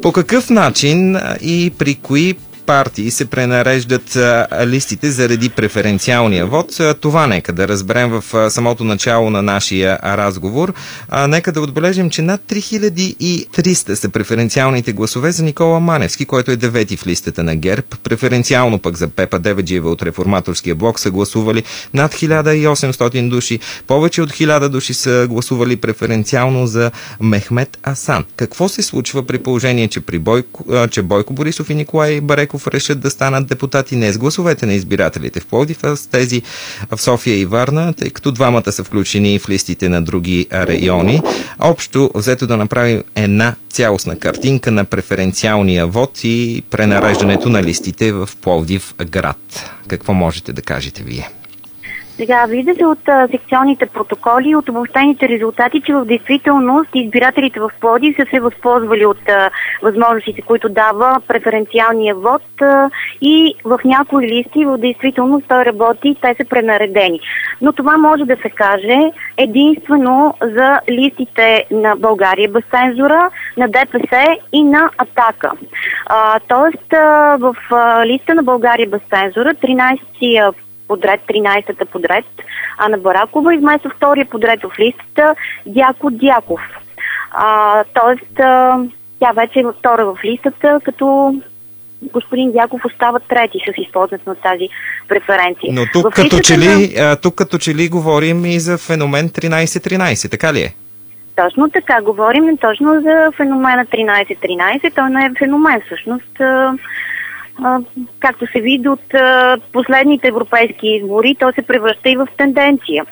По какъв начин и при кои партии се пренареждат листите заради преференциалния вод? Това нека да разберем в самото начало на нашия разговор. Нека да отбележим, че над 3300 са преференциалните гласове за Никола Маневски, който е 9-ти в листата на ГЕРБ. Преференциално пък за Пепа Деведжиева от Реформаторския блок са гласували над 1800 души. Повече от 1000 души са гласували преференциално за Мехмет Асан. Какво се случва при положение, че Бойко Борисов и Николай Бареков решат да станат депутати не с гласовете на избирателите в Пловдив, а с тези в София и Варна, тъй като двамата са включени в листите на други райони. Общо взето да направим една цялостна картинка на преференциалния вод и пренареждането на листите в Пловдив град. Какво можете да кажете вие? Сега вижда се от секционните протоколи и от обобщените резултати, че в действителност избирателите в Пловдив са се възползвали от възможностите, които дава преференциалния вод и в някои листи в действителност той работи и те са пренаредени. Но това може да се каже единствено за листите на България без цензура, на ДПС и на Атака. Тоест в листа на България без цензура 13-тия подред, 13-та подред, Ана Баракова измества втория подред в листата Дяко Дяков. Тоест, тя вече е втора в листата, като господин Дяков остава трети с използването на тази преференция. Но тук като че ли говорим и за феномен 13-13, така ли е? Точно така, говорим точно за феномена 13-13, той не е феномен всъщност. Както се види от последните европейски избори, то се превръща и в тенденция.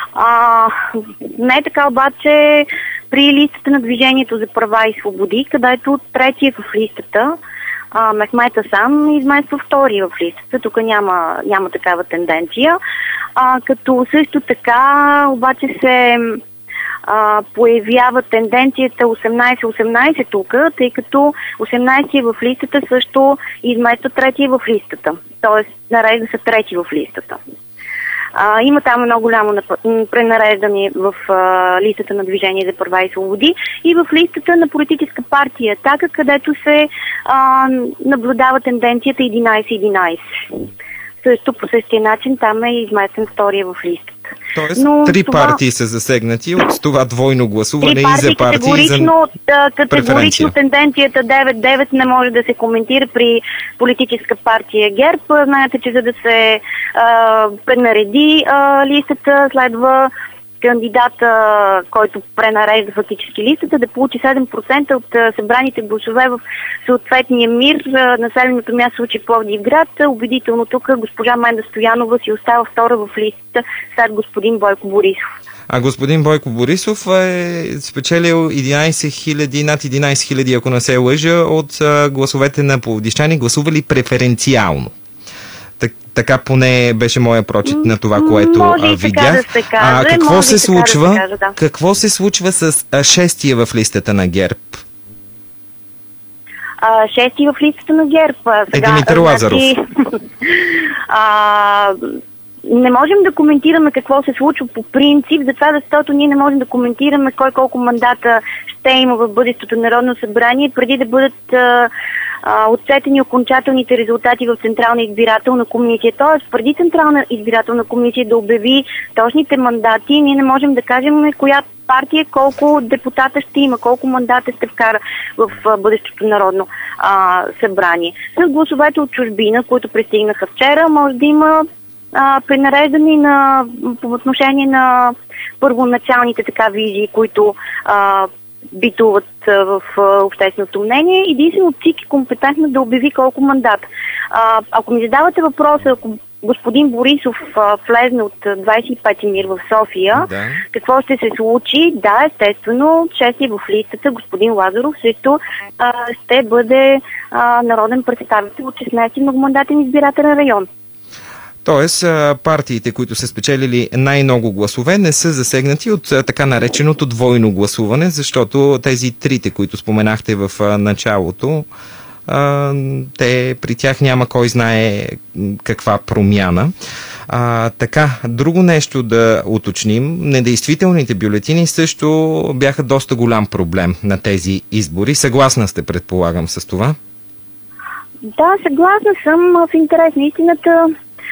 Не е така обаче при листата на Движението за права и свободи, където третия в листата, Мехмет Асан, измества втория в листата. Тук няма такава тенденция. Като също така обаче се появява тенденцията 18-18 тук, тъй като 18-тия в листата също измества третия в листата. Тоест, нарежда се трети в листата. Има там много голямо пренареждане в листата на Движение за права и свободи и в листата на политическа партия Атака, където се наблюдава тенденцията 11-11. Също по същия начин там е изместен втория в листата. Тоест, три партии са засегнати от това двойно гласуване и за партии за категорично тенденцията 9-9 не може да се коментира при политическа партия ГЕРБ. Знаете, че за да се пренареди листата, следва кандидата, който пренарежда фактически листата, да получи 7% от събраните гласове в съответния МИР. Населеното място случи Пловдив град. Убедително тук госпожа Менда Стоянова си остава втора в листата след господин Бойко Борисов. А господин Бойко Борисов е спечелил над 11 хиляди, ако не се лъжа, от гласовете на пловдивчани, гласували преференциално. Така поне беше моя прочит на това, което видях. Какво се случва с шестия в листата на ГЕРБ? Шестия в листата на ГЕРБ. Димитър Лазаров. Не можем да коментираме какво се случва по принцип, защото ние не можем да коментираме кой колко мандата ще има в бъдещото Народно събрание, преди да бъдат отсетени окончателните резултати в Централна избирателна комисия. Тоест, преди Централна избирателна комисия да обяви точните мандати, ние не можем да кажем коя партия колко депутата ще има, колко мандата ще вкара в бъдещото Народно събрание. С гласовете от чужбина, които пристигнаха вчера, може да има пренареждане по отношение на първоначалните визии, които битуват в общественото мнение. Единствено ЦИК е компетентно да обяви колко мандат. Ако ми задавате въпроса, ако господин Борисов влезне от 25-ти МИР в София, какво ще се случи? Да, естествено, чести в листата господин Лазаров също ще бъде народен представител от 16-ти многомандатен избирателен район. Тоест, партиите, които са спечелили най-много гласове, не са засегнати от така нареченото двойно гласуване, защото тези трите, които споменахте в началото, при тях няма кой знае каква промяна. Така, друго нещо да уточним. Недействителните бюлетини също бяха доста голям проблем на тези избори. Съгласна сте, предполагам, с това? Да, съгласна съм. В интерес на истината,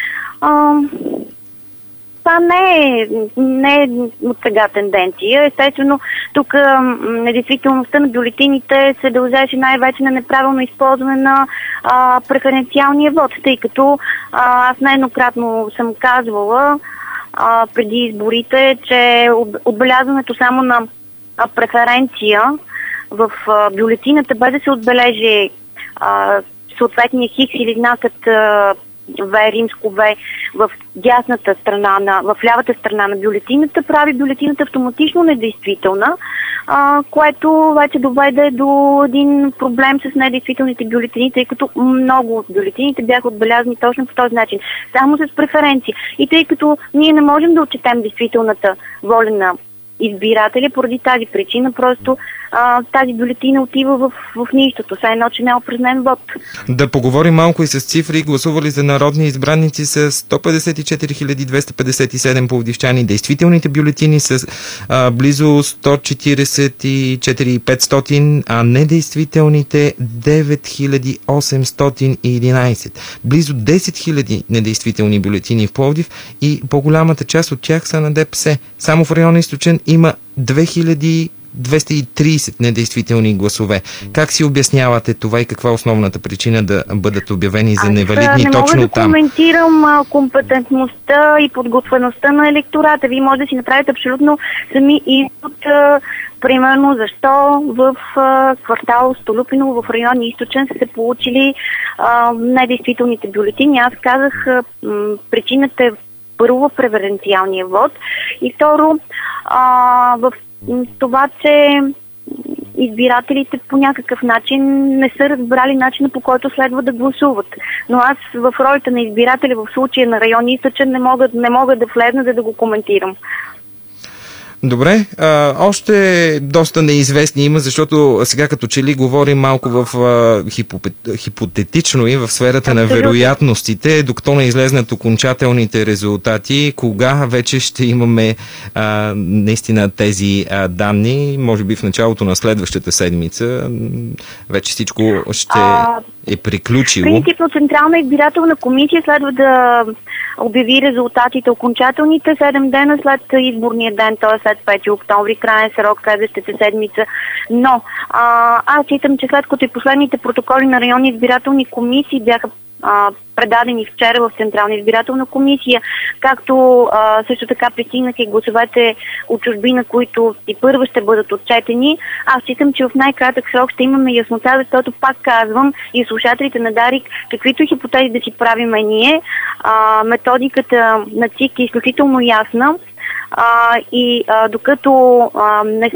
това не е от сега тенденция. Естествено, тук недействителността на бюлетините се дължеше най-вече на неправилно използване на преференциалния вод, тъй като аз нееднократно съм казвала преди изборите, че отбелязването само на преференция в бюлетината, без да се отбележи съответния хикс или знакът В, римско В в дясната страна, в лявата страна на бюлетината, прави бюлетината автоматично недействителна, което вече доведе до един проблем с недействителните бюлетини, тъй като много от бюлетините бяха отбелязани точно по този начин, само с преференции. И тъй като ние не можем да отчетем действителната воля на избиратели, поради тази причина просто тази бюлетина отива в нищото, все едно, че не е упражнен вод. Да поговорим малко и с цифри. Гласували за народни избраници с 154 257 пловдивчани, действителните бюлетини с близо 144 500, а недействителните 9811. Близо 10 000 недействителни бюлетини в Пловдив и по-голямата част от тях са на ДПС. Само в района Източен има 2230 недействителни гласове. Как си обяснявате това и каква е основната причина да бъдат обявени за невалидни точно там? Не мога да коментирам компетентността и подготвеността на електората. Вие може да си направите абсолютно сами извод, примерно защо в квартал Столупиново в район Източен са се получили недействителните бюлетини. Аз казах, причината е първо в преференциалния вод и второ в това, че избирателите по някакъв начин не са разбрали начина, по който следва да гласуват. Но аз в ролята на избирателя в случая на район Източен не мога да влезна, за да го коментирам. Добре, още доста неизвестни има, защото сега като че ли говорим малко в хипотетично и в сферата на вероятностите, докато не излезнат окончателните резултати, кога вече ще имаме наистина тези данни, може би в началото на следващата седмица, вече всичко ще е приключило. Принципно Централна избирателна комисия следва да обяви резултатите окончателните 7 дена след изборния ден, т.е. след 5 октомври, крайен срок следващата седмица. Но аз считам, че след като и последните протоколи на районни избирателни комисии бяха предадени вчера в Централна избирателна комисия, както също така пристигнаха и гласовете от чужбина, които и първо ще бъдат отчетени. Аз считам, че в най-кратък срок ще имаме яснота, защото пак казвам и слушателите на Дарик, каквито хипотези да си правиме ние, методиката на ЦИК е изключително ясна и докато не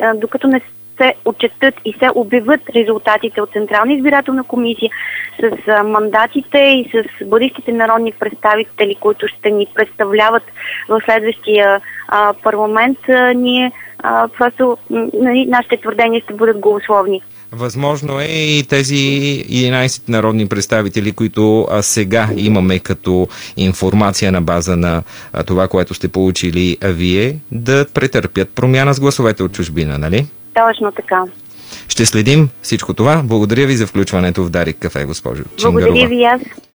се отчетат и се обявят резултатите от Централна избирателна комисия с мандатите и с бъдещите народни представители, които ще ни представляват в следващия парламент, ние просто нашите твърдения ще бъдат голословни. Възможно е и тези 11 народни представители, които сега имаме като информация на база на това, което сте получили вие, да претърпят промяна с гласовете от чужбина, нали? Точно така. Ще следим всичко това. Благодаря ви за включването в Дарик кафе, госпожо Чингарова. Благодаря ви аз.